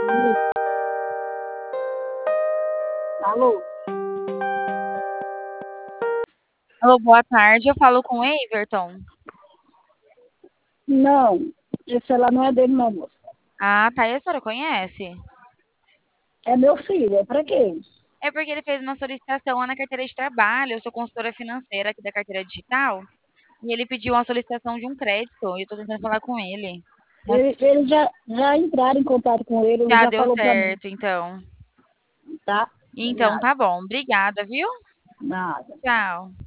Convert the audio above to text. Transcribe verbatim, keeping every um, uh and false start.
Alô? Alô, boa tarde. Eu falo com o Everton. Não, esse celular não é dele, não, moça. Ah, tá. E a senhora conhece? É meu filho, é pra quê? É porque ele fez uma solicitação lá na carteira de trabalho. Eu sou consultora financeira aqui da carteira digital. E ele pediu uma solicitação de um crédito. E eu tô tentando falar com ele. Mas Ele, ele já, já entraram em contato com ele, ele já já deu falou pra mim, certo, então. tá? Então Obrigada. tá bom. Obrigada, viu? Nada. Tchau.